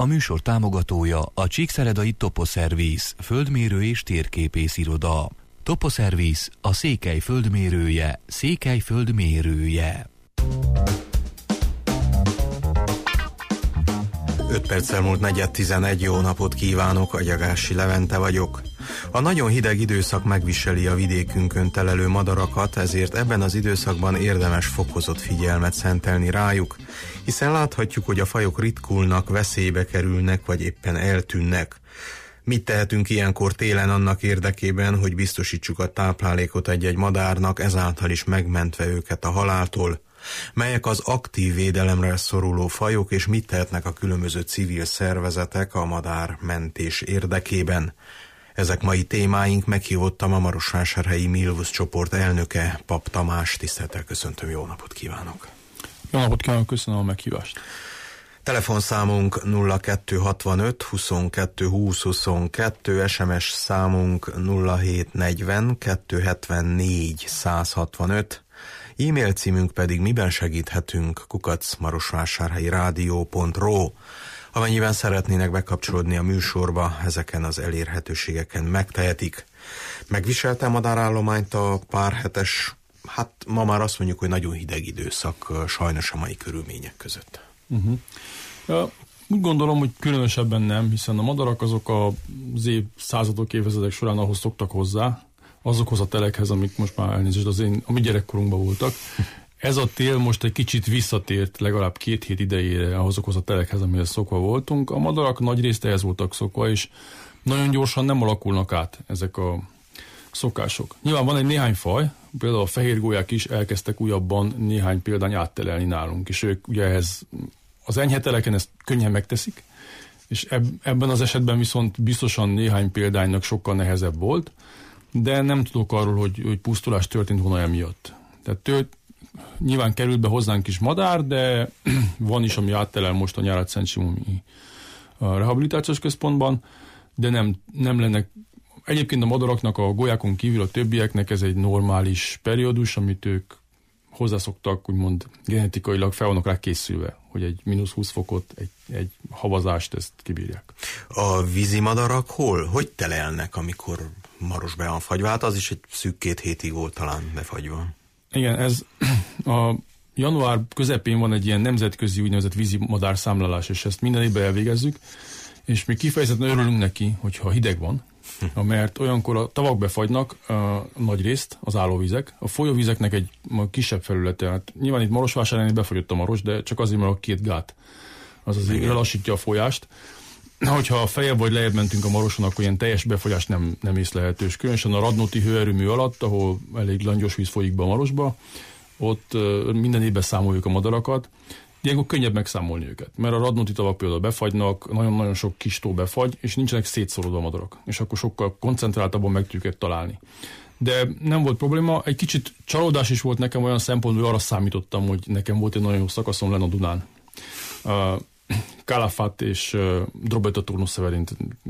A műsor támogatója a Csíkszeredai Toposzervisz, földmérő és térképész iroda. Toposzervisz, a Székely földmérője, Székely földmérője. 5 perccel múlt 4:11, jó napot kívánok, Agyagási Levente vagyok. A nagyon hideg időszak megviseli a vidékünkön telelő madarakat, ezért ebben az időszakban érdemes fokozott figyelmet szentelni rájuk, hiszen láthatjuk, hogy a fajok ritkulnak, veszélybe kerülnek, vagy éppen eltűnnek. Mit tehetünk ilyenkor télen annak érdekében, hogy biztosítsuk a táplálékot egy-egy madárnak, ezáltal is megmentve őket a haláltól? Melyek az aktív védelemre szoruló fajok, és mit tehetnek a különböző civil szervezetek a madármentés érdekében? Ezek mai témáink. Meghívottam a marosvásárhelyi Milvus csoport elnöke, Pap Tamás. Tisztelettel köszöntöm, jó napot kívánok! Jó napot kívánok, köszönöm a meghívást! Telefonszámunk 0265 22 20 22, SMS számunk 0740 274 165, e-mail címünk pedig miben segíthetünk @marosvásárhelyi-rádió.ro. Amennyiben szeretnének bekapcsolódni a műsorba, ezeken az elérhetőségeken megtehetik. Megviselte a madárállományt a pár hetes, ma már azt mondjuk, hogy nagyon hideg időszak, sajnos a mai körülmények között. Úgy gondolom, hogy különösebben nem, hiszen a madarak azok az évszázadok, évezredek során ahhoz szoktak hozzá, azokhoz a telekhez, amik most már elnézést a mi gyerekkorunkban voltak. Ez a tél most egy kicsit visszatért legalább 2 hét idejére azokhoz a telekhez, amihez szokva voltunk. A madarak nagyrészt ehhez voltak szokva, és nagyon gyorsan nem alakulnak át ezek a szokások. Nyilván van egy néhány faj, például a fehérgólyák is elkezdtek újabban néhány példány áttelelni nálunk, és ők ugye ehhez az enyhe teleken ezt könnyen megteszik, és ebben az esetben viszont biztosan néhány példánynak sokkal nehezebb volt, de nem tudok arról, hogy pusztulás történt volna emiatt. Tehát nyilván került be hozzánk is madár, de van is, ami áttelel most a Nyárad-Szent Simoni rehabilitációs központban, de nem lenne. Egyébként a madaraknak, a gólyákon kívül a többieknek ez egy normális periódus, amit ők hozzászoktak, úgymond genetikailag fel vannak rá készülve, hogy egy -20 fokot, egy havazást, ezt kibírják. A vízimadarak hogy telelnek, amikor maros be van fagyva? Hát az is egy szűk 2 hétig volt talán befagyva. Igen, ez a január közepén van egy ilyen nemzetközi úgynevezett vízimadár számlálás, és ezt minden évben elvégezzük, és mi kifejezetten örülünk neki, hogyha hideg van, mert olyankor a tavak befagynak nagy részt, az állóvizek, a folyóvizeknek egy kisebb felülete. Hát nyilván itt Marosvásárhelyen befagyott a maros, de csak azért, mert a 2 gát az azért lelassítja a folyást. Hogyha feljebb vagy lejjebb mentünk a maroson, akkor ilyen teljes befagyás nem észlelhető. És különösen a Radnóti hőerőmű alatt, ahol elég langyos víz folyik be a marosba, ott minden évben számoljuk a madarakat. Ilyenkor könnyebb megszámolni őket, mert a Radnóti tavak például befagynak, nagyon-nagyon sok kis tó befagy, és nincsenek szétszorodva a madarak, és akkor sokkal koncentráltabban meg tudjuk őket találni. De nem volt probléma, egy kicsit csalódás is volt nekem olyan szempontból, hogy arra számítottam, hogy nekem volt egy nagyon jó szakaszom lenne a Dunán. Calafat és Drobeta Turnuseverin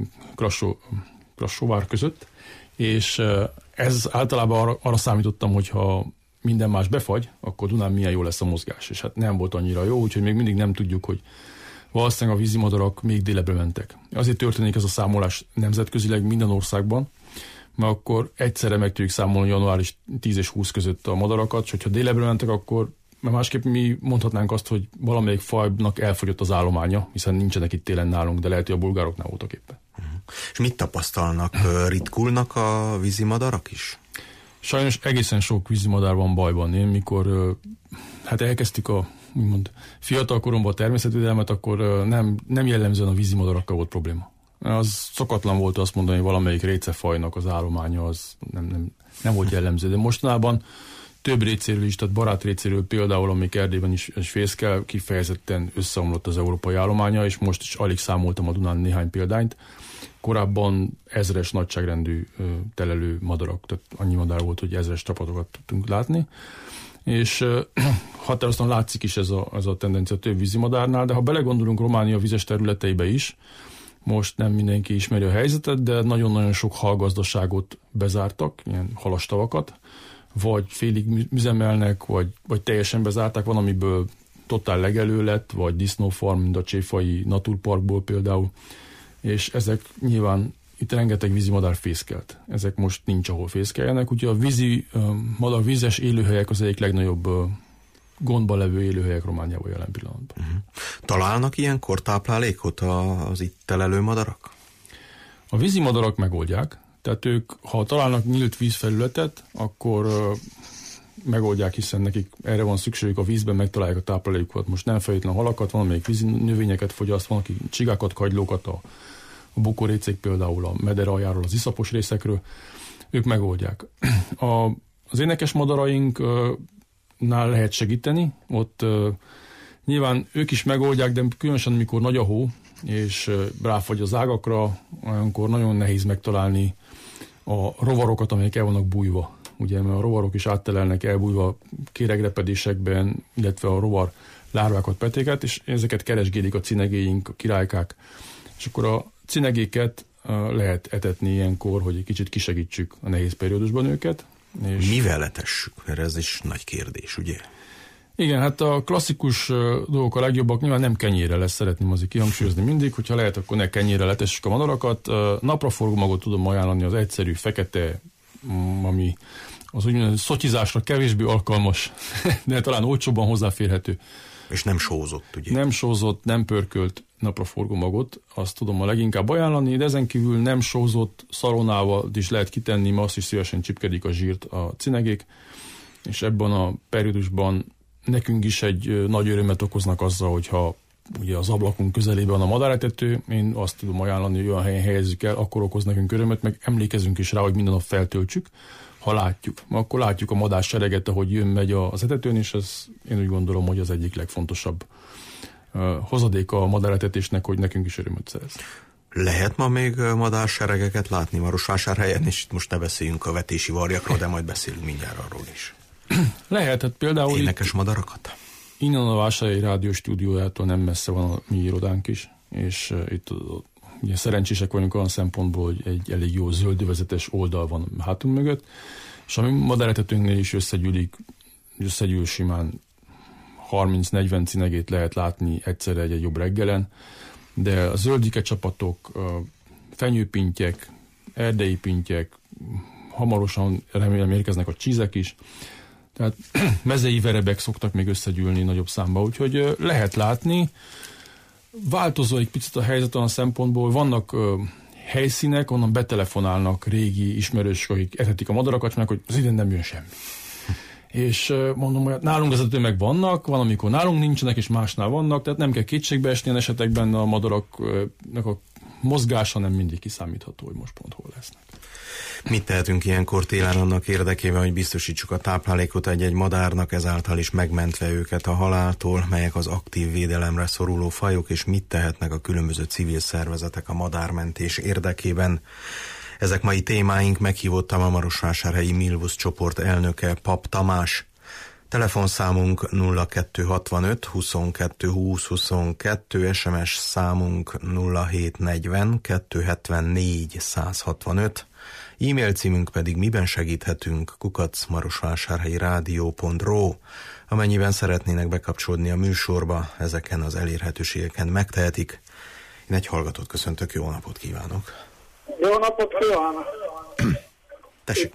Krassóvár között, és ez általában arra számítottam, hogyha minden más befagy, akkor Dunán milyen jó lesz a mozgás, és hát nem volt annyira jó, úgyhogy még mindig nem tudjuk, hogy valószínűleg a vízimadarak még délebbre mentek. Azért történik ez a számolás nemzetközileg minden országban, mert akkor egyszerre meg tudjuk számolni január és 10 és 20 között a madarakat, és hogyha délebbre mentek, akkor mert másképp mi mondhatnánk azt, hogy valamelyik fajnak elfogyott az állománya, hiszen nincsenek itt télen nálunk, de lehet, hogy a bulgároknál voltak éppen. És mit tapasztalnak? Ritkulnak a vízimadarak is? Sajnos egészen sok vízimadár van bajban. Én mikor elkezdtük úgymond fiatal koromban a természetvédelmet, akkor nem jellemzően a vízimadarakkal volt probléma. Az szokatlan volt azt mondani, hogy valamelyik récefajnak az állománya az nem volt jellemző, de mostanában több récéről is, tehát barátrécéről például, amik Erdélyben is fészkel, kifejezetten összeomlott az európai állománya, és most is alig számoltam a Dunán néhány példányt. Korábban 1000-es nagyságrendű telelő madarak, tehát annyi madár volt, hogy 1000-es csapatokat tudtunk látni, és határozottan látszik is ez a tendencia több vízimadárnál, de ha belegondolunk Románia vizes területeibe is, most nem mindenki ismeri a helyzetet, de nagyon-nagyon sok halgazdaságot bezártak, ilyen halastavakat, vagy félig üzemelnek, vagy teljesen bezárták, van, amiből totál legelő lett, vagy disznófarm, mint a Cséfai Naturparkból például, és ezek nyilván itt rengeteg vízimadár fészkelt. Ezek most nincs, ahol fészkeljenek, úgyhogy a madár vízes élőhelyek az egyik legnagyobb gondban levő élőhelyek Romániában jelen pillanatban. Találnak ilyenkor táplálékot az itt telelő madarak? A vízimadarak megoldják, tehát ők, ha találnak nyílt vízfelületet, akkor megoldják, hiszen nekik erre van szükségük a vízben, megtalálják a táplálékokat. Most nem feltétlenül halakat, van, amelyik vízi növényeket fogyaszt, van, aki csigákat, kagylókat, a bukorécék például a meder aljáról, az iszapos részekről, ők megoldják. Az énekes madarainknál lehet segíteni, ott nyilván ők is megoldják, de különösen amikor nagy a hó, és ráfagy az ágakra, olyankor nagyon nehéz megtalálni a rovarokat, amelyek el vannak bújva. Ugye, mert a rovarok is áttelelnek elbújva kéregrepedésekben, illetve a rovar lárvákat, petéket, és ezeket keresgélik a cinegéink, a királykák. És akkor a cinegéket lehet etetni ilyenkor, hogy egy kicsit kisegítsük a nehéz periódusban őket. És mivel etessük? Mert ez is nagy kérdés, ugye? Igen, hát a klasszikus dolgok a legjobbak, nyilván nem kenyérre lesz, szeretném azért kihangsúlyozni mindig, hogyha lehet, akkor ne kenyérre letessük a madarakat. Napraforgó magot tudom ajánlani, az egyszerű, fekete, ami az úgynevezett szotyizásra kevésbé alkalmas, de talán olcsóbban hozzáférhető. És nem sózott, ugye? Nem sózott, nem pörkölt napraforgó magot, azt tudom a leginkább ajánlani, de ezen kívül nem sózott szalonnával is lehet kitenni, mert azt is szívesen csipkedik a zsírt a cinegék, és ebben a periódusban nekünk is egy nagy örömet okoznak azzal, hogyha ugye az ablakunk közelében van a madáretető, én azt tudom ajánlani, hogy olyan helyen helyezzük el, akkor okoz nekünk örömet, meg emlékezünk is rá, hogy minden nap feltöltsük, ha látjuk. Akkor látjuk a madár sereget, ahogy megy az etetőn, és ez én úgy gondolom, hogy az egyik legfontosabb hozadéka a madáretetésnek, hogy nekünk is örömöt szerez. Lehet ma még madárseregeket látni Marosvásárhelyen, és itt most ne beszéljünk a vetési varjakról, de majd beszélünk mindjárt arról is. Lehet, hát például énekes madarakat? Innen a Vásárhelyi rádióstúdiójától nem messze van a mi irodánk is, és itt ugye szerencsések vagyunk olyan szempontból, hogy egy elég jó zöldövezetes oldal van hátunk mögött, és a mi madáretetőnknél is összegyűl simán 30-40 cinegét lehet látni egyszerre egy jobb reggelen, de a zöldike csapatok, fenyőpintyek, erdei pintyek, hamarosan remélem érkeznek a csízek is, tehát mezei verebek szoktak még összegyűlni nagyobb számba, úgyhogy lehet látni. Változó egy picit a helyzet olyan szempontból, vannak helyszínek, onnan betelefonálnak régi ismerősök, akik etetik a madarakat, mert hogy az idén nem jön semmi. És mondom, hogy nálunk az etetők vannak, van, amikor nálunk nincsenek, és másnál vannak, tehát nem kell kétségbe esni a esetekben, a madaraknak a mozgása nem mindig kiszámítható, hogy most pont hol lesznek. Mit tehetünk ilyenkor télen annak érdekében, hogy biztosítsuk a táplálékot egy-egy madárnak, ezáltal is megmentve őket a haláltól, melyek az aktív védelemre szoruló fajok, és mit tehetnek a különböző civil szervezetek a madármentés érdekében? Ezek mai témáink, meghívottam a Marosvásárhelyi Milvus csoport elnöke, Pap Tamás. Telefonszámunk 0265 22 20 22, SMS számunk 0740 274 165, e-mail címünk pedig miben segíthetünk @marosvásárhelyirádió.ro. Amennyiben szeretnének bekapcsolódni a műsorba, ezeken az elérhetőségeken megtehetik. Én egy hallgatót köszöntök, jó napot kívánok! Jó napot kívánok! Tessék,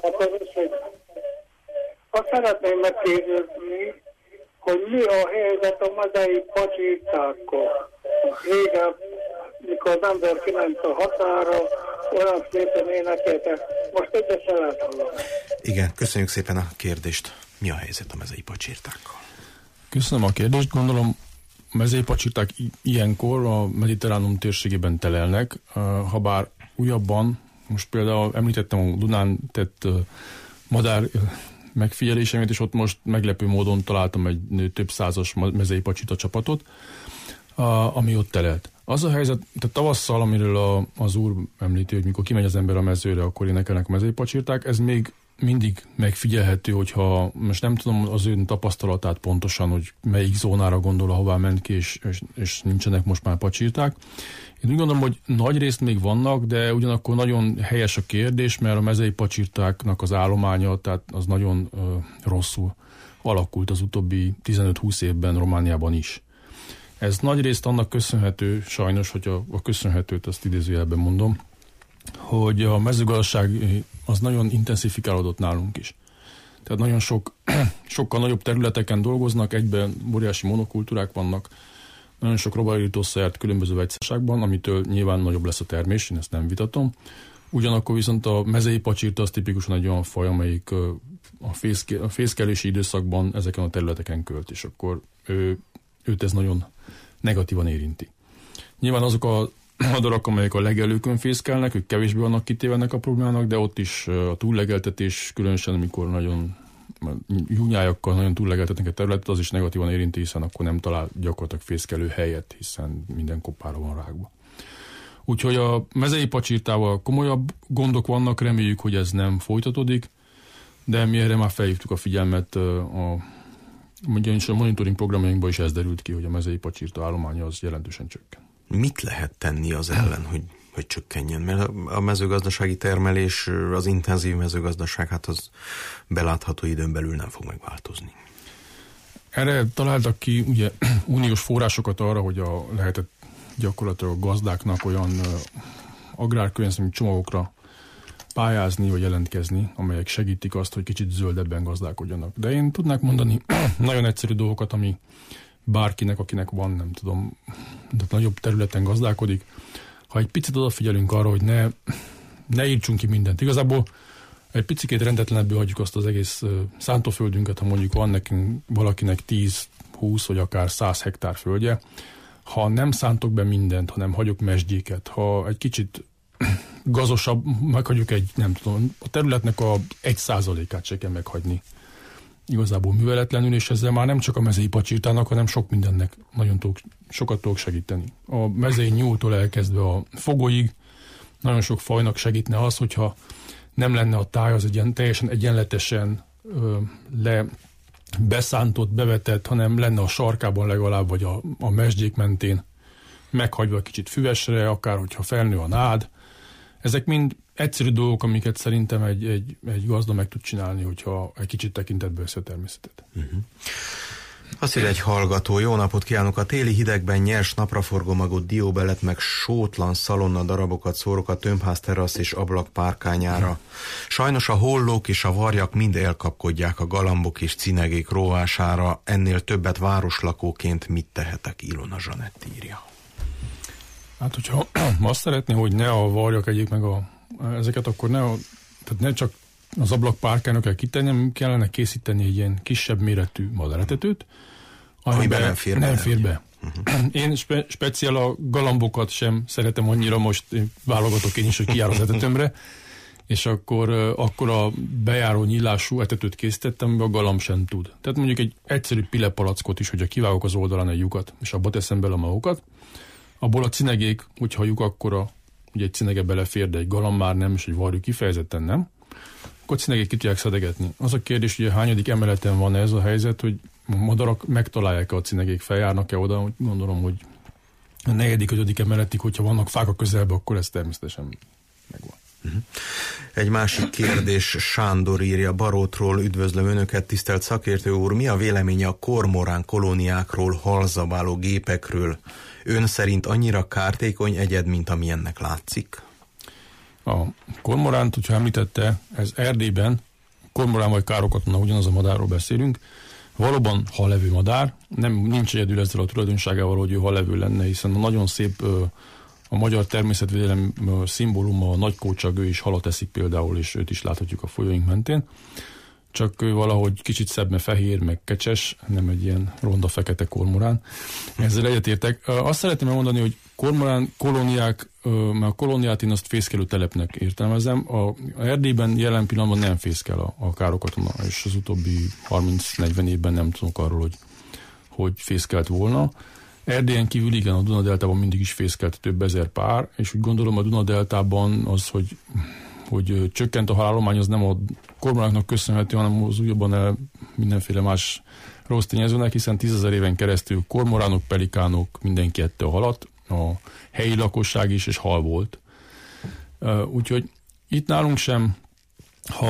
azt szeretném megkérdezni, hogy mi a helyzet a mezei pacsirtákkal. Régen, mikor az ember kiment a határa, olyan szépen énekeltek. Most egyet lehet hallani. Igen, köszönjük szépen a kérdést. Mi a helyzet a mezei pacsirtákkal? Köszönöm a kérdést. Gondolom, a mezei pacsirták ilyenkor a mediterránum térségében telelnek, habár újabban, most például említettem a Dunán tett madár megfigyelésemet, és ott most meglepő módon találtam egy több százas mezei pacsirta csapatot, ami ott telelt. Az a helyzet, tehát tavasszal, amiről az úr említi, hogy mikor kimegy az ember a mezőre, akkor énekelnek a mezei pacsirták, ez még mindig megfigyelhető, hogyha most nem tudom az ön tapasztalatát pontosan, hogy melyik zónára gondol, ahová ment ki, és nincsenek most már pacsirták. Én úgy gondolom, hogy nagy részt még vannak, de ugyanakkor nagyon helyes a kérdés, mert a mezei pacsirtáknak az állománya, tehát az nagyon rosszul. alakult az utóbbi 15-20 évben Romániában is. Ez nagyrészt annak köszönhető, sajnos, hogy a köszönhetőt azt idézőjelben mondom, hogy a mezőgazdaság az nagyon intenzifikálódott nálunk is. Tehát nagyon sokkal nagyobb területeken dolgoznak, egyben óriási monokultúrák vannak, nagyon sok rovarítószert különböző vegyszerságban, amitől nyilván nagyobb lesz a termés, én ezt nem vitatom. Ugyanakkor viszont a mezei pacsirta az tipikusan egy olyan faj, amelyik a fészkelési időszakban ezeken a területeken költ, és akkor őt ez nagyon negatívan érinti. Nyilván azok a madarak, amelyek a legelőkön fészkelnek, ők kevésbé vannak kitéve ennek a problémának, de ott is a túllegeltetés, különösen amikor nagyon júnyájakkal nagyon túllegeltetnek a területet, az is negatívan érinti, hiszen akkor nem talál gyakorlatilag fészkelő helyet, hiszen minden koppára van rágva. Úgyhogy a mezei pacsirtával komolyabb gondok vannak, reméljük, hogy ez nem folytatódik, de mi erre már felhívtuk a figyelmet, ugyanis a monitoring programjainkban is ez derült ki, hogy a mezei pacsirta állománya az jelentősen csökken. Mit lehet tenni az ellen, hogy csökkenjen? Mert a mezőgazdasági termelés, az intenzív mezőgazdaság, hát az belátható időn belül nem fog megváltozni. Erre találtak ki ugye uniós forrásokat arra, hogy lehetett gyakorlatilag a gazdáknak olyan agrárkörnyezetű csomagokra pályázni vagy jelentkezni, amelyek segítik azt, hogy kicsit zöldebben gazdálkodjanak. De én tudnák mondani nagyon egyszerű dolgokat, ami bárkinek, akinek van, nem tudom, de nagyobb területen gazdálkodik, ha egy picit odafigyelünk arra, hogy ne írtsunk ki mindent. Igazából egy picikét rendetlenebből hagyjuk azt az egész szántóföldünket, ha mondjuk van nekünk valakinek 10, 20 vagy akár 100 hektár földje, ha nem szántok be mindent, hanem hagyok mesdjéket, ha egy kicsit gazosabb, meghagyjuk nem tudom, a területnek a 1%-át se kell meghagyni igazából műveletlenül, és ezzel már nem csak a mezei pacsirtának, hanem sok mindennek nagyon sokat tudok segíteni. A mezei nyúltól elkezdve a fogolyig nagyon sok fajnak segítne az, hogyha nem lenne a táj az teljesen egyenletesen beszántott, bevetett, hanem lenne a sarkában legalább, vagy a mesdjék mentén meghagyva kicsit füvesre, akár hogyha felnő a nád. Ezek mind egyszerű dolgok, amiket szerintem egy gazda meg tud csinálni, hogyha egy kicsit tekintetbe veszi a természetet. Uh-huh. Azt írja egy hallgató, jó napot kívánok! A téli hidegben nyers napraforgó magot, dióbelet, meg sótlan szalonna darabokat szórok a tömbház terasz és ablak párkányára. Sajnos a hollók és a varjak mind elkapkodják a galambok és cinegék rovására. Ennél többet városlakóként mit tehetek? Ilona Zsanett írja. Hát, hogyha azt szeretné, hogy ne a varjak egyék meg ezeket, akkor ne csak az ablakpárkányra kell kitenni, kellene készíteni egy ilyen kisebb méretű madaretetőt, amiben nem fér be. Uh-huh. Én speciál a galambokat sem szeretem annyira, most válogatok én is, hogy kijár az etetőmre, és akkor a bejáró nyílású etetőt készítettem, amiben a galamb sem tud. Tehát mondjuk egy egyszerű pilepalackot is, hogyha kivágok az oldalán egy lyukat, és abba teszem bele a magokat, abból a cinegék, hogyha lyuk akkora, ugye egy cinege belefér, de egy galamb már nem, és egy varjú kifejezetten nem, akkor cinegék ki tudják szedegetni. Az a kérdés, hogy a hányadik emeleten van ez a helyzet, hogy a madarak megtalálják-e a cinegék, feljárnak-e oda, gondolom, hogy a 4., 5. emeletig, hogyha vannak fák a közelben, akkor ez természetesen megvan. Uh-huh. Egy másik kérdés, Sándor írja Barótról, üdvözlöm Önöket, tisztelt szakértő úr, mi a véleménye a kormorán kolóniákról, halzabáló gépekről? Ön szerint annyira kártékony egyed, mint amilyennek látszik? A kormoránt, hogyha említette, ez Erdélyben, kormorán vagy károkatona, ugyanaz a madárról beszélünk, valóban hallevő madár, nincs egyedül ezzel a tulajdonságával, hogy ő hallevő lenne, hiszen a nagyon szép a magyar természetvédelem szimbóluma, a nagykócsag, ő is halat eszik például, és őt is láthatjuk a folyóink mentén. Csak ő valahogy kicsit szebb, mert fehér, meg kecses, nem egy ilyen ronda fekete kormorán. Ezzel egyetértek. Azt szeretném elmondani, hogy kormorán kolóniák, mert a kolóniát én azt fészkelő telepnek értelmezem. A Erdélyben jelen pillanatban nem fészkel a károkatona, és az utóbbi 30-40 évben nem tudok arról, hogy fészkelt volna. Erdélyen kívül igen, a Duna-deltában mindig is fészkelt több ezer pár, és úgy gondolom a Duna-deltában az, hogy csökkent a halállomány, az nem a kormoráknak köszönhető, hanem az újabban mindenféle más rossz tényezőnek, hiszen 10 000 éven keresztül kormoránok, pelikánok, mindenki ette a halat, a helyi lakosság is, és hal volt. Úgyhogy itt nálunk sem, ha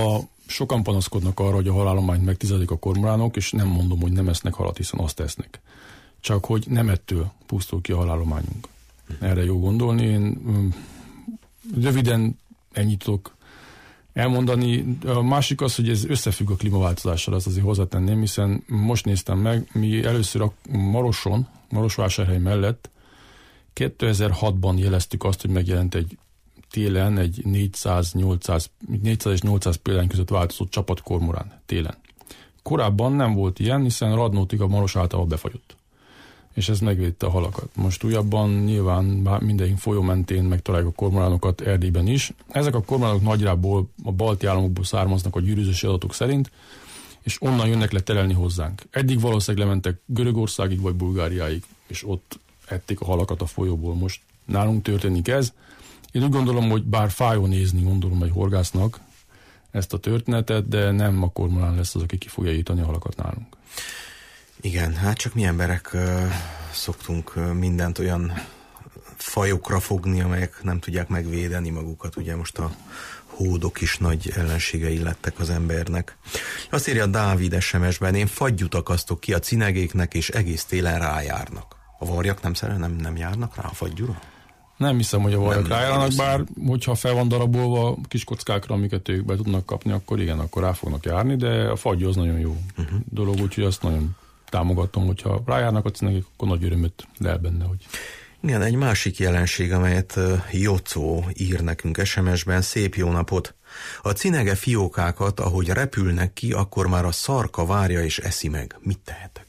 sokan panaszkodnak arra, hogy a halállományt megtizedik a kormoránok, és nem mondom, hogy nem esznek halat, hiszen azt esznek. Csak hogy nem ettől pusztul ki a halállományunk. Erre jó gondolni. Én röviden ennyit tudok elmondani. A másik az, hogy ez összefügg a klímaváltozással, azt azért hozzátenném, hiszen most néztem meg, mi először a Marosvásárhely mellett 2006-ban jeleztük azt, hogy megjelent egy télen egy 400 és 800 példány között változó csapatkormorán télen. Korábban nem volt ilyen, hiszen Radnótig a Maros általában befagyott. És ez megvédte a halakat. Most újabban nyilván minden folyó mentén megtaláljuk a kormoránokat Erdélyben is. Ezek a kormoránok nagyjából a balti államokból származnak a gyűrűzési adatok szerint, és onnan jönnek le terelni hozzánk. Eddig valószínűleg lementek Görögországig vagy Bulgáriáig, és ott ették a halakat a folyóból. Most nálunk történik ez. Én úgy gondolom, hogy bár fájó nézni, gondolom egy horgásznak ezt a történetet, de nem a kormorán lesz az, aki ki fogja írtani a halakat nálunk. Igen, hát csak mi emberek szoktunk mindent olyan fajokra fogni, amelyek nem tudják megvédeni magukat. Ugye most a hódok is nagy ellenségei lettek az embernek. Azt írja Dávid SMS-ben, én fagyút akasztok ki a cinegéknek, és egész télen rájárnak. A varjak nem járnak rá a fagyúra? Nem hiszem, hogy a varjak rájárnak, bár hogyha fel van darabolva kis kockákra, amiket ők be tudnak kapni, akkor igen, akkor rá fognak járni, de a fagyú az nagyon jó dolog, úgyhogy azt nagyon támogatom, hogyha rájárnak a cinegék, akkor nagy örömöt lel benne, hogy... Igen, egy másik jelenség, amelyet Jocó ír nekünk SMS-ben, szép jó napot. A cinege fiókákat, ahogy repülnek ki, akkor már a szarka várja és eszi meg. Mit tehetek?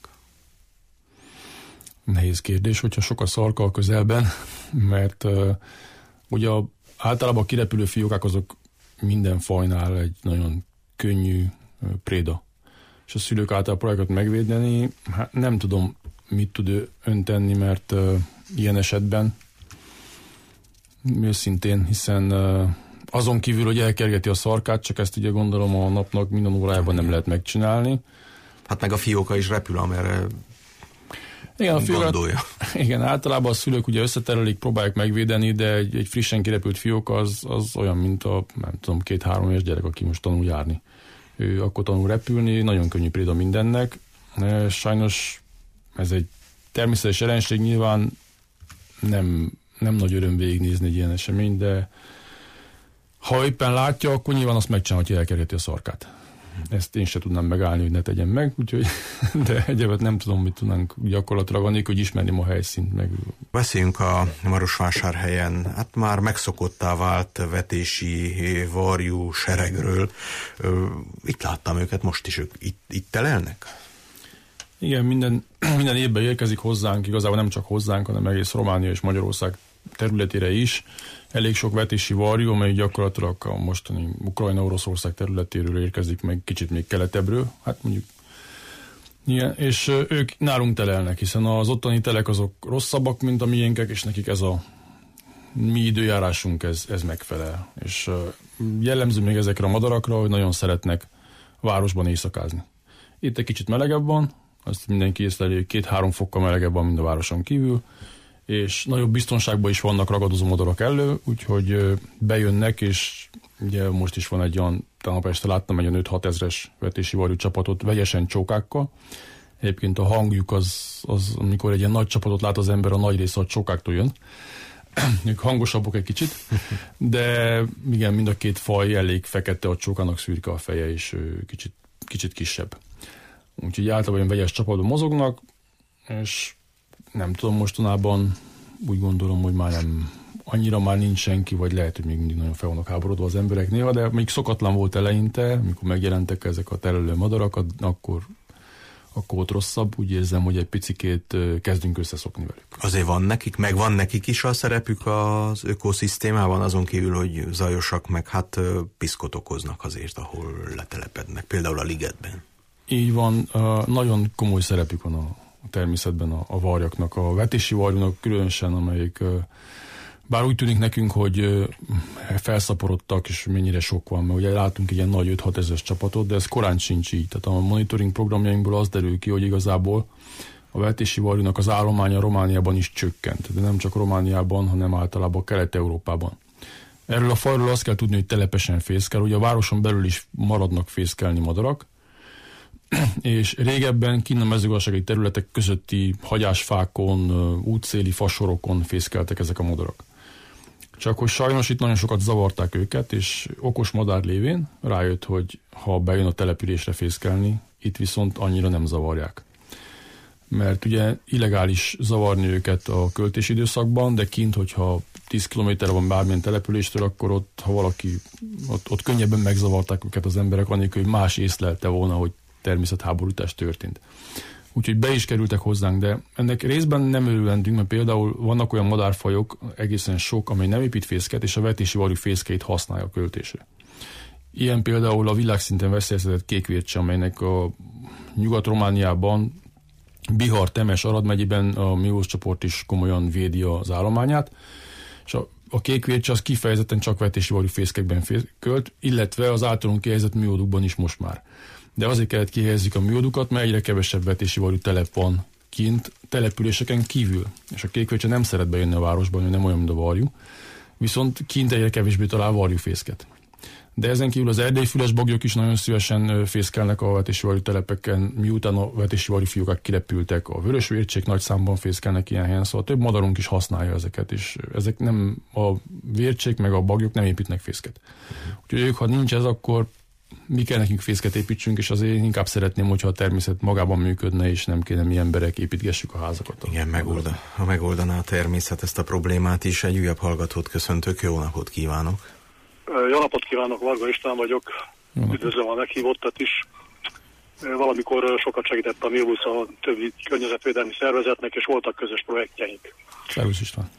Nehéz kérdés, hogyha sok a szarka a közelben, mert ugye általában a kirepülő fiókák azok minden fajnál egy nagyon könnyű préda. És a szülők által próbálják megvédeni. Hát nem tudom, mit tud ön tenni, mert ilyen esetben őszintén, hiszen azon kívül, hogy elkergeti a szarkát, csak ezt ugye gondolom a napnak minden órájában nem lehet megcsinálni. Hát meg a fióka is repül, amerre gondolja. Igen, általában a szülők ugye összeterelik, próbálják megvédeni, de egy frissen kirepült fióka az olyan, mint a, nem tudom, 2-3 éves gyerek, aki most tanul járni. Ő akkor tanul repülni, nagyon könnyű préda mindennek. Sajnos ez egy természetes jelenség, nyilván nem nagy öröm végignézni egy ilyen esemény, de ha éppen látja, akkor nyilván azt megcsinálja, hogy elkergeti a szarkát. Ezt én se tudnám megállni, hogy ne tegyen meg, úgyhogy, de egyébként nem tudom, mit tudnánk gyakorlatilag annélkül, hogy ismerném a helyszínt meg. Beszéljünk a Marosvásárhelyen, hát már megszokottá vált vetési varjú seregről. Itt láttam őket, most is ők itt telelnek? Igen, minden évben érkezik hozzánk, igazából nem csak hozzánk, hanem egész Románia és Magyarország területére is. Elég sok vetési varjú, amely gyakorlatilag a mostani Ukrajna-Oroszország területéről érkezik, meg kicsit még keletebbről. Hát mondjuk igen, és ők nálunk telelnek, hiszen az ottani telek azok rosszabbak, mint a miénkek, és nekik ez a mi időjárásunk ez megfelel. És jellemző még ezekre a madarakra, hogy nagyon szeretnek városban éjszakázni. Itt egy kicsit melegebb van, azt mindenki észleli, hogy 2-3 fokkal melegebb van, mint a városon kívül, és nagyobb biztonságban is vannak ragadozó madarak elő, úgyhogy bejönnek, és ugye most is van egy olyan, tegnap este láttam egy 5-6 ezres vetési varjú csapatot vegyesen csókákkal. Egyébként a hangjuk az, amikor egy ilyen nagy csapatot lát az ember, a nagy része a csókáktól jön. Ők hangosabbak egy kicsit, de igen, mind a két faj elég fekete, a csókának szürke a feje, és kicsit kisebb. Úgyhogy általában ilyen vegyes csapatban mozognak, és nem tudom, mostanában úgy gondolom, hogy már nem, annyira már nincs senki, vagy lehet, hogy még mindig nagyon fel vannak háborodva az emberek néha, de még szokatlan volt eleinte, amikor megjelentek ezek a terelő madarak, akkor ott rosszabb. Úgy érzem, hogy egy picikét kezdünk összeszokni velük. Azért van nekik is a szerepük az ökoszisztémában, azon kívül, hogy zajosak, meg hát piszkot okoznak azért, ahol letelepednek, például a ligetben. Így van, nagyon komoly szerepük van a természetben a varjaknak, a vetési varjúnak különösen, amelyik bár úgy tűnik nekünk, hogy felszaporodtak, és mennyire sok van, mert ugye látunk egy ilyen nagy 5-6 ezres csapatot, de ez korán sincs így. Tehát a monitoring programjainkból az derül ki, hogy igazából a vetési varjúnak az állománya Romániában is csökkent, de nem csak Romániában, hanem általában Kelet-Európában. Erről a fajról azt kell tudni, hogy telepesen fészkel, ugye a városon belül is maradnak fészkelni madarak, és régebben kinn a mezőgazdasági területek közötti hagyásfákon, útszéli fasorokon fészkeltek ezek a madarak. Csak hogy sajnos itt nagyon sokat zavarták őket, és okos madár lévén rájött, hogy ha bejön a településre fészkelni, itt viszont annyira nem zavarják. Mert ugye illegális zavarni őket a költési időszakban, de kint, hogyha 10 kilométerre van bármilyen településtől, akkor ott, ha valaki, ott könnyebben megzavarták őket az emberek, annélkül, hogy más észlelte volna, hogy természetháborúsítás történt. Úgyhogy be is kerültek hozzánk, de ennek részben nem örülendünk, mert például vannak olyan madárfajok, egészen sok, amely nem épít fészket, és a vetési varjú fészkeit használja a költésre. Ilyen például a világszinten veszélyeztetett kékvércse, amelynek a Nyugat-Romániában, Bihar, Temes, Arad megyében a Miósz csoport is komolyan védi az állományát, és a kékvércse az kifejezetten csak vetési varjú fészkekben költ, illetve az általunk kihelyezett műoldukban is most már. De azért kellett kihelyezzük a műoldukat, mert egyre kevesebb vetési varjú telep van kint, településeken kívül. És a kékvércse nem szeret bejönni a városban, hogy nem olyan, mint a varjú. Viszont kint egyre kevésbé talál varjúfészket. De ezen kívül az erdélyfüles baglyok is nagyon szívesen fészkelnek a vetési varjú telepeken, miután a vetési varjú fiókák kirepültek, a vörösvércsék nagy számban fészkelnek ilyen helyen, szóval több madarunk is használja ezeket, és ezek nem, a vércsék meg a bagyok nem építnek fészket. Úgyhogy ők, ha nincs ez, akkor mi kell nekünk fészket építsünk, és azért inkább szeretném, hogyha a természet magában működne, és nem kéne mi emberek építgessük a házakat. Igen, megoldaná a természet ezt a problémát is. Egy újabb hallgatót köszöntök, jó napot kívánok! Jó napot kívánok, Varga István vagyok. Üdvözlöm a meghívottat is. Valamikor sokat segített a Milbusz a többi környezetvédelmi szervezetnek, és voltak közös projektjeink. Szervusz István!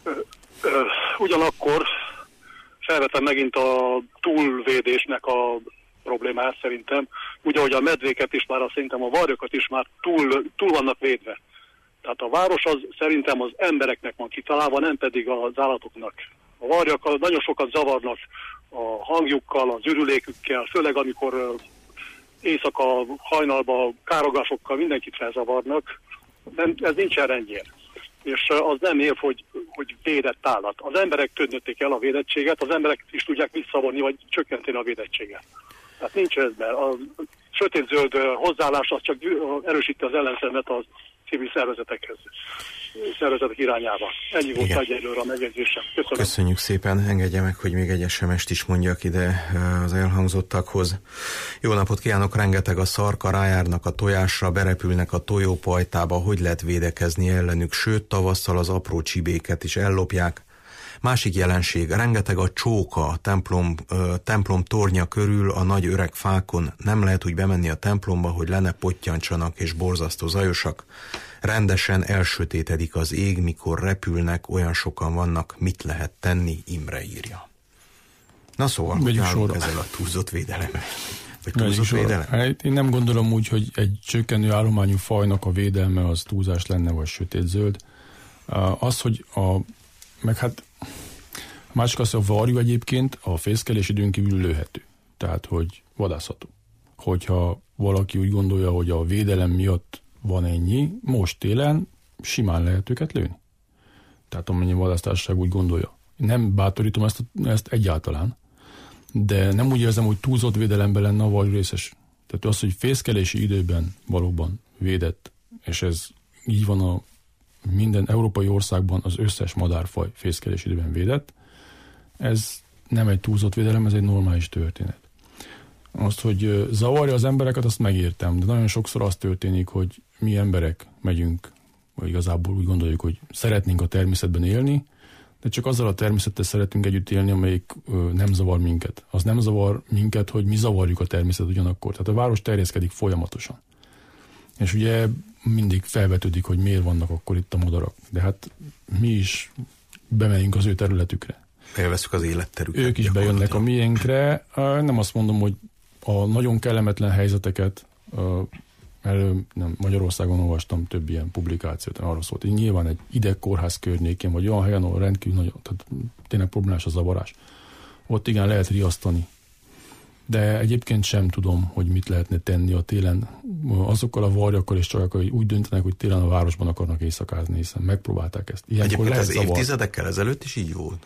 Ugyanakkor felvetem megint a túlvédésnek a problémát szerintem. Úgy, ahogy a medvéket is már, szerintem a varjokat is már túl vannak védve. Tehát a város az szerintem az embereknek van kitalálva, nem pedig az állatoknak. A varjak nagyon sokat zavarnak a hangjukkal, az ürülékükkel, főleg amikor éjszaka, hajnalban, károgásokkal mindenkit felzavarnak. Ez nincsen rendjén. És az nem ér, hogy védett állat. Az emberek tűnötték el a védettséget, az emberek is tudják visszavonni, vagy csökkenteni a védettséget. Tehát nincs ez, mert a sötétzöld hozzáállás az csak erősíti az ellenszenvet az civil szervezetek irányába. Ennyi volt egyelőre a megjegyzésem. Köszönöm. Köszönjük szépen, engedje meg, hogy még egy SMS-t is mondjak ide az elhangzottakhoz. Jó napot kívánok, rengeteg a szarka, rájárnak a tojásra, berepülnek a tojópajtába, hogy lehet védekezni ellenük, sőt tavasszal az apró csibéket is ellopják. Másik jelenség, rengeteg a csóka a templom tornya körül, a nagy öreg fákon. Nem lehet úgy bemenni a templomba, hogy le ne pottyancsanak és borzasztó zajosak. Rendesen elsötétedik az ég, mikor repülnek, olyan sokan vannak, mit lehet tenni, Imre írja. Na szóval, hogy állunk ezzel a túlzott védelemmel? Vagy túlzott védelem? Hát én nem gondolom úgy, hogy egy csökkenő állományú fajnak a védelme az túlzás lenne, vagy sötétzöld. Az, hogy meg hát a másik az, hogy a varjú egyébként a fészkelés időn kívül lőhető. Tehát, hogy vadászható. Hogyha valaki úgy gondolja, hogy a védelem miatt van ennyi, most télen simán lehet őket lőni. Tehát amennyi vadásztársaság úgy gondolja. Nem bátorítom ezt egyáltalán, de nem úgy érzem, hogy túlzott védelemben lenne a varjú részes. Tehát az, hogy fészkelési időben valóban védett, és ez így van a minden európai országban az összes madárfaj fészkelés időben védett, ez nem egy túlzott védelem, ez egy normális történet. Azt, hogy zavarja az embereket, azt megértem, de nagyon sokszor az történik, hogy mi emberek megyünk, vagy igazából úgy gondoljuk, hogy szeretnénk a természetben élni, de csak azzal a természettel szeretünk együtt élni, amelyik nem zavar minket. Az nem zavar minket, hogy mi zavarjuk a természetet ugyanakkor. Tehát a város terjeszkedik folyamatosan. És ugye mindig felvetődik, hogy miért vannak akkor itt a madarak. De hát mi is bemegyünk az ő területükre. Elveszük az életterüket. Ők is bejönnek a miénkre. Nem azt mondom, hogy a nagyon kellemetlen helyzeteket, nem, Magyarországon olvastam több ilyen publikációt, arról szólt, hogy nyilván egy idegkórház környékén, vagy olyan helyen, ahol rendkívül nagy, tehát tényleg problémás a zavarás. Ott igen, lehet riasztani. De egyébként sem tudom, hogy mit lehetne tenni a télen azokkal a varjakkal és csajokkal, hogy úgy döntenek, hogy télen a városban akarnak éjszakázni, hiszen megpróbálták ezt. Ilyenkor egyébként ez évtizedekkel ezelőtt is így volt?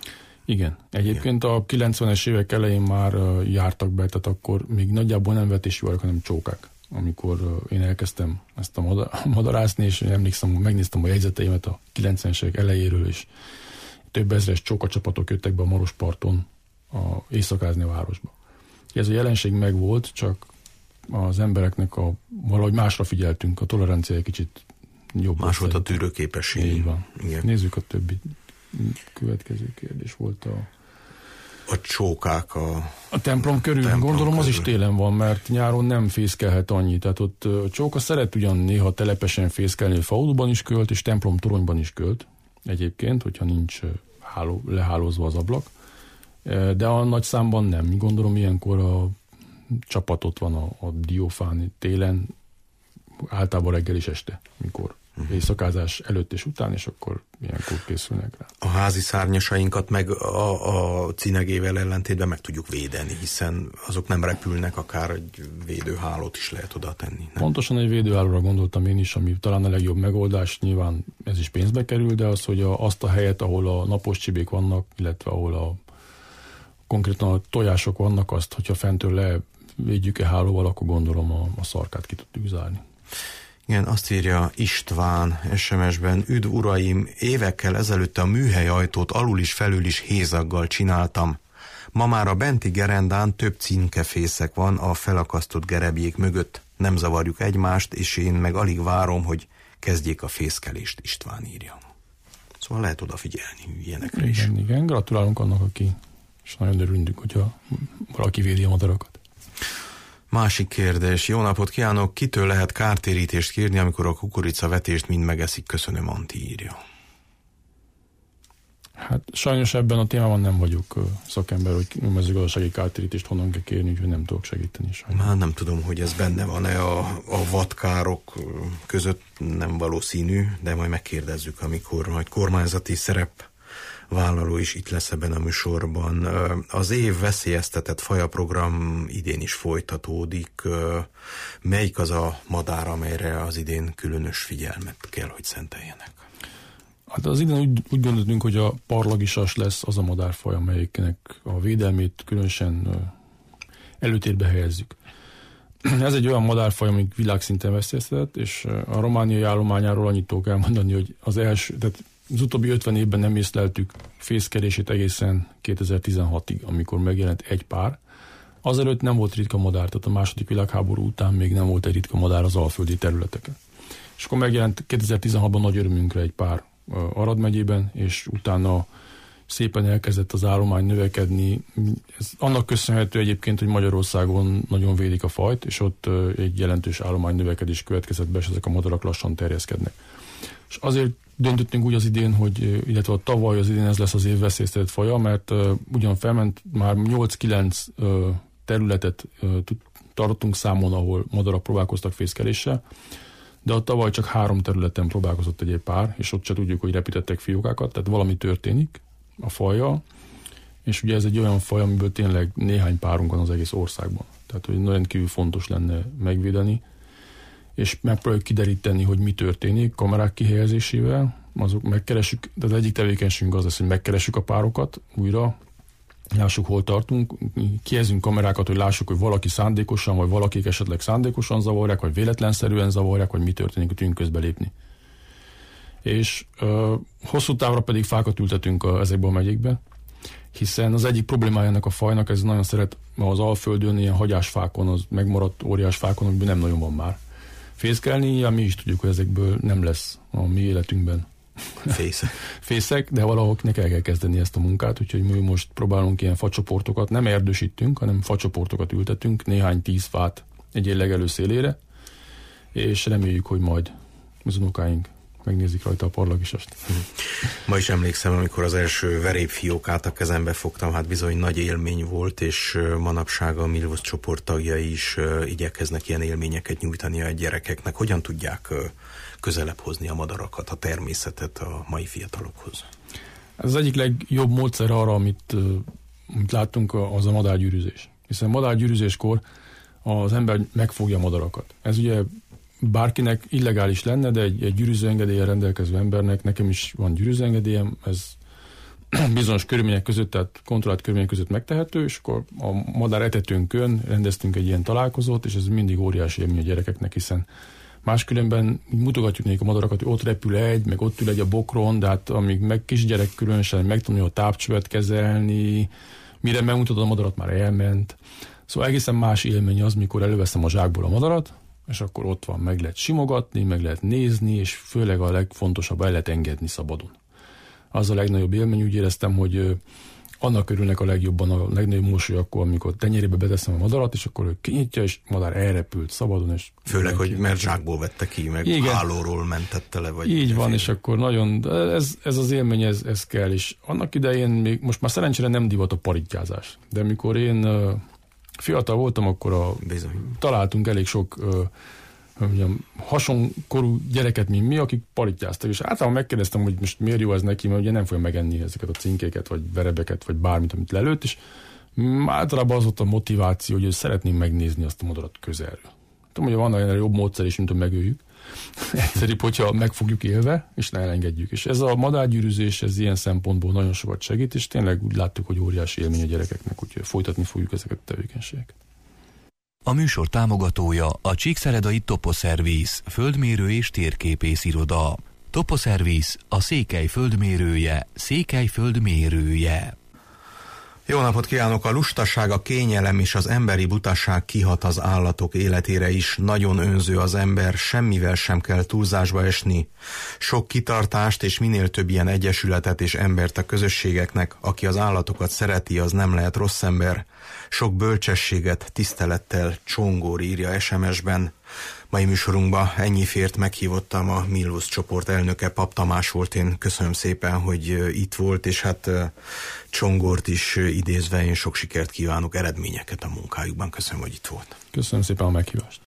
Igen. Egyébként a 90-es évek elején már jártak be, tehát akkor még nagyjából nem vetési vadak, hanem csókák. Amikor én elkezdtem ezt a madarászni, és emlékszem, megnéztem a jegyzeteimet a 90-es évek elejéről, és több ezres csókacsapatok jöttek be a Marosparton éjszakázni a városba. Ez a jelenség megvolt, csak az embereknek valahogy másra figyeltünk, a tolerancia egy kicsit jobb. Más volt a tűrőképesség. Így van. Igen. Nézzük a többi. Következő kérdés volt a csókák a templom körül. Gondolom körül. Az is télen van, mert nyáron nem fészkelhet annyi. Tehát ott a csóka szeret ugyan néha telepesen fészkelni, faluban is költ, és templom toronyban is költ. Egyébként, hogyha nincs lehálózva az ablak. De a nagy számban nem. Gondolom ilyenkor a csapatot van a diófán télen, általában reggel és este, mikor éjszakázás előtt és után, és akkor ilyenkor készülnek rá. A házi szárnyasainkat meg a cinegével ellentétben meg tudjuk védeni, hiszen azok nem repülnek, akár egy védőhálót is lehet oda tenni. Nem? Pontosan egy védőhálóra gondoltam én is, ami talán a legjobb megoldás, nyilván ez is pénzbe kerül, de az, hogy azt a helyet, ahol a napos csibék vannak, illetve ahol konkrétan a tojások vannak, azt, hogyha fentől levédjük-e hálóval, akkor gondolom a szarkát ki tudjuk zárni. Igen, azt írja István SMS-ben: üdv uraim, évekkel ezelőtt a műhely ajtót alul is felül is hézaggal csináltam. Ma már a benti gerendán több cinkefészek van a felakasztott gerebjék mögött. Nem zavarjuk egymást, és én meg alig várom, hogy kezdjék a fészkelést, István írja. Szóval lehet odafigyelni ilyenekre is. Igen, gratulálunk annak, aki, és nagyon örülünk, hogyha valaki védi a madarakat. Másik kérdés. Jó napot kívánok! Kitől lehet kártérítést kérni, amikor a kukoricavetést mind megeszik? Köszönöm, Anti írja. Hát sajnos ebben a témában nem vagyok szakember, hogy mezőgazdasági kártérítést honnan kell kérni, úgyhogy nem tudok segíteni. Sajnos. Már nem tudom, hogy ez benne van-e a vadkárok között, nem valószínű, de majd megkérdezzük, amikor majd kormányzati szerepvállaló is itt lesz ebben a műsorban. Az év veszélyeztetett fajaprogram idén is folytatódik. Melyik az a madár, amelyre az idén különös figyelmet kell, hogy szenteljenek? Hát az idén úgy gondoltunk, hogy a parlagisas lesz az a madárfaj, amelyiknek a védelmét különösen előtérbe helyezzük. Ez egy olyan madárfaj, amik világszinten veszélyeztetett, és a romániai állományáról annyit tudok elmondani, hogy tehát az utóbbi 50 évben nem észleltük fészkelését egészen 2016-ig, amikor megjelent egy pár. Azelőtt nem volt ritka madár, tehát a második világháború után még nem volt egy ritka madár az alföldi területeken. És akkor megjelent 2016-ban nagy örömünkre egy pár Arad megyében, és utána szépen elkezdett az állomány növekedni. Ez annak köszönhető egyébként, hogy Magyarországon nagyon védik a fajt, és ott egy jelentős állomány növekedés következett be, és ezek a madarak lassan terjeszkednek. És azért döntöttünk úgy az idén, illetve a tavaly az idén ez lesz az év veszélyeztetett faja, mert ugyan felment már 8-9 területet tartottunk számon, ahol madarak próbálkoztak fészkeléssel, de a tavaly csak 3 területen próbálkozott egy pár, és ott se tudjuk, hogy repítettek fiókákat, tehát valami történik a fajjal, és ugye ez egy olyan faj, amiből tényleg néhány párunk van az egész országban. Tehát, hogy rendkívül fontos lenne megvédeni, és megpróbáljuk kideríteni, hogy mi történik kamerák kihelyezésével, azok megkeressük, de az egyik tevékenységünk az lesz, hogy megkeressük a párokat újra, lássuk, hol tartunk, kihelyezünk kamerákat, hogy lássuk, hogy valaki szándékosan, vagy valakik esetleg szándékosan zavarják, vagy véletlenszerűen zavarják, vagy mi történik, hogy tudjunk közbelépni. És hosszú távra pedig fákat ültetünk ezekbe a megyékbe, hiszen az egyik problémája ennek a fajnak, ez nagyon szeret az Alföldön, ilyen hagyásfákon, az megmaradt óriás fákon, amiben nem nagyon van már fészkelni, mi is tudjuk, hogy ezekből nem lesz a mi életünkben fészek, de valahoknek el kell kezdeni ezt a munkát, úgyhogy mi most próbálunk ilyen facsoportokat, nem erdősítünk, hanem facsoportokat ültetünk, néhány 10 fát egy legelő szélére, és reméljük, hogy majd az unokáink megnézik rajta a parlagisast. Ma is emlékszem, amikor az első verépfiókát a kezembe fogtam, hát bizony nagy élmény volt, és manapság a Milvus csoport tagjai is igyekeznek ilyen élményeket nyújtani a gyerekeknek. Hogyan tudják közelebb hozni a madarakat, a természetet a mai fiatalokhoz? Ez az egyik legjobb módszer arra, amit láttunk, az a madárgyűrűzés. Hiszen madárgyűrűzéskor az ember megfogja a madarakat. Ez ugye bárkinek illegális lenne, de egy gyűrűzőengedéllyel rendelkező embernek, nekem is van gyűrűzőengedélyem, ez bizonyos körülmények között, tehát kontrollált körülmények között megtehető, és akkor a madár etetőnkön rendeztünk egy ilyen találkozót, és ez mindig óriási élmény a gyerekeknek, hiszen máskülönben mutogatjuk nekik a madarakat, hogy ott repül egy, meg ott ül egy a bokron, de hát amíg meg kisgyerek különösen megtanulja a tápcsövet kezelni, mire megmutatod a madarat, már elment. Szóval egészen más élmény az, mikor előveszem a zsákból a madarat, és akkor ott van, meg lehet simogatni, meg lehet nézni, és főleg a legfontosabb, el lehet engedni szabadon. Az a legnagyobb élmény, úgy éreztem, hogy annak örülnek a legjobban, a legnagyobb mosoly akkor, amikor tenyerébe beteszem a madarat, és akkor ő kinyitja, és a madár elrepült szabadon. És főleg, hogy mert zsákból vette ki, meg igen, hálóról mentette le. Vagy így van, és akkor nagyon, ez az élmény, ez kell, és annak idején még, most már szerencsére nem divat a parittyázás, de mikor én fiatal voltam, akkor találtunk elég sok hasonkorú gyereket, mint mi, akik parittyáztak, és általában megkérdeztem, hogy most miért jó ez neki, mert ugye nem fogja megenni ezeket a cinkéket, vagy verebeket, vagy bármit, amit lelőtt, és általában az volt a motiváció, hogy szeretném megnézni azt a madarat közelről. Tudom, hogy van olyan jobb módszer is, mint hogy megöljük. Egyszerűbb, hogyha megfogjuk élve, és ne elengedjük. És ez a madárgyűrűzés, ez ilyen szempontból nagyon sokat segít, és tényleg úgy láttuk, hogy óriási élmény a gyerekeknek, úgyhogy folytatni fogjuk ezeket a tevékenységeket. A műsor támogatója a Csíkszeredai Toposzerviz, földmérő és térképész iroda. Toposzerviz, a Székely földmérője, Székely földmérője. Jó napot kívánok! A lustaság, a kényelem és az emberi butaság kihat az állatok életére is. Nagyon önző az ember, semmivel sem kell túlzásba esni. Sok kitartást és minél több ilyen egyesületet és embert a közösségeknek, aki az állatokat szereti, az nem lehet rossz ember. Sok bölcsességet, tisztelettel, Csongor írja SMS-ben. Mai műsorunkba ennyi fért, meghívottam a Millusz csoport elnöke, Pap Tamás volt. Én köszönöm szépen, hogy itt volt, és hát Csongort is idézve én sok sikert kívánok, eredményeket a munkájukban. Köszönöm, hogy itt volt. Köszönöm szépen a meghívást.